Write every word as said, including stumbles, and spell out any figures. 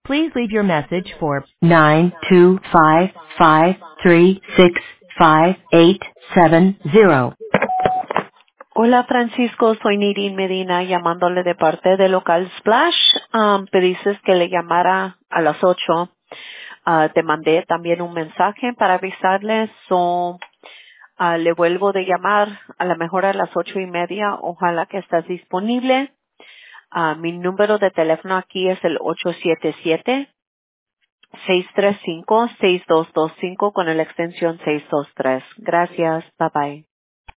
Please leave your message for nine two five five three six five eight seven zero. Hola Francisco, soy Nirin Medina llamándole de parte de Local Splash. Um, pediste que le llamara a las ocho. Uh, te mandé también un mensaje para avisarles. So, uh, le vuelvo de llamar a lo mejor a las ocho y media. Ojalá que estés disponible. Uh, mi número de teléfono aquí es el ocho siete siete, seis tres cinco, seis dos dos cinco con la extensión seiscientos veintitrés. Gracias. Bye bye.